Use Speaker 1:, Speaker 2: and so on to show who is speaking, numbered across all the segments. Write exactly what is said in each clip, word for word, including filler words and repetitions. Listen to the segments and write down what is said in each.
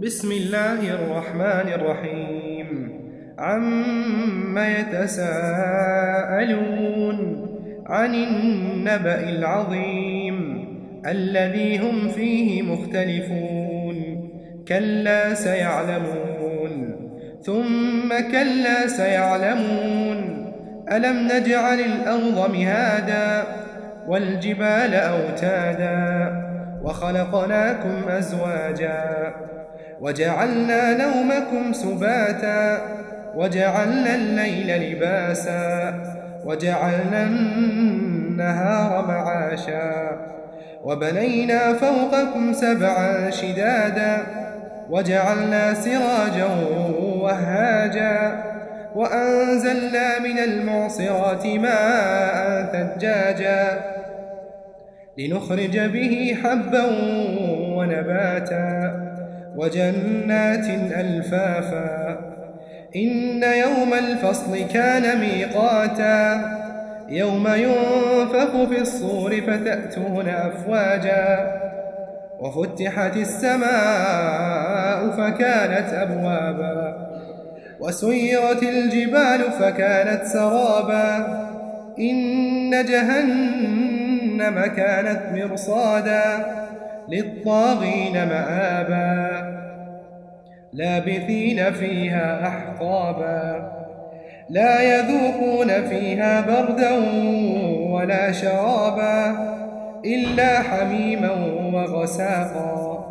Speaker 1: بسم الله الرحمن الرحيم عم يتساءلون عن النبأ العظيم الذي هم فيه مختلفون كلا سيعلمون ثم كلا سيعلمون ألم نجعل الأرض مهادا والجبال أوتادا وخلقناكم أزواجا وجعلنا نومكم سباتا وجعلنا الليل لباسا وجعلنا النهار معاشا وبنينا فوقكم سبعا شدادا وجعلنا سراجا وهاجا وأنزلنا من المعصرات ماء ثجاجا لنخرج به حبا ونباتا وجنات ألفافا إن يوم الفصل كان ميقاتا يوم ينفخ في الصور فتأتون أفواجا وفتحت السماء فكانت أبوابا وسيرت الجبال فكانت سرابا إن جهنم كانت مرصادا للطاغين مآبا لابثين فيها أحقابا لا يذوقون فيها بردا ولا شرابا إلا حميما وغساقا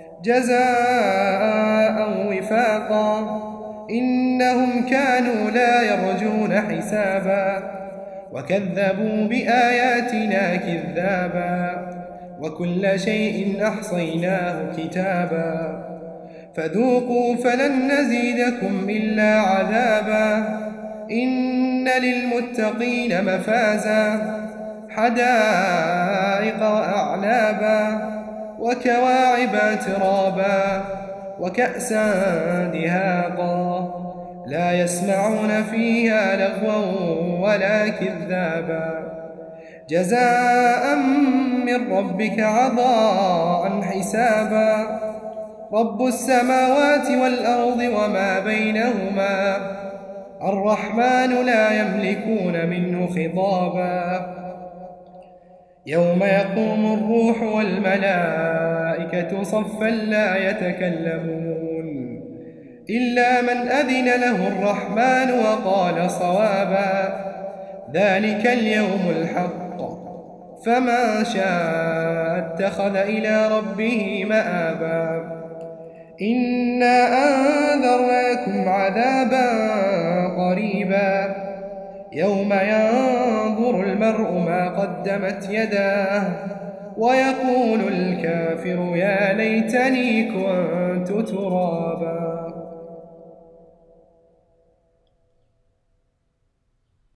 Speaker 1: جزاء وفاقا إنهم كانوا لا يرجون حسابا وكذبوا بآياتنا كذابا وكل شيء أحصيناه كتابا فذوقوا فلن نزيدكم إلا عذابا إن للمتقين مفازا حدائق وأعنابا وكواعب ترابا وكأسا دهاقا لا يسمعون فيها لغوا ولا كذابا جزاء من ربك عطاء حسابا رب السماوات والأرض وما بينهما الرحمن لا يملكون منه خطابا يوم يقوم الروح والملائكة صفا لا يتكلمون إلا من أذن له الرحمن وقال صوابا ذلك اليوم الحق فمن شاء اتخذ إلى ربه مآبا إنا أنذرناكم عذابا قريبا يوم ينظر المرء ما قدمت يداه ويقول الكافر يا ليتني كنت ترابا.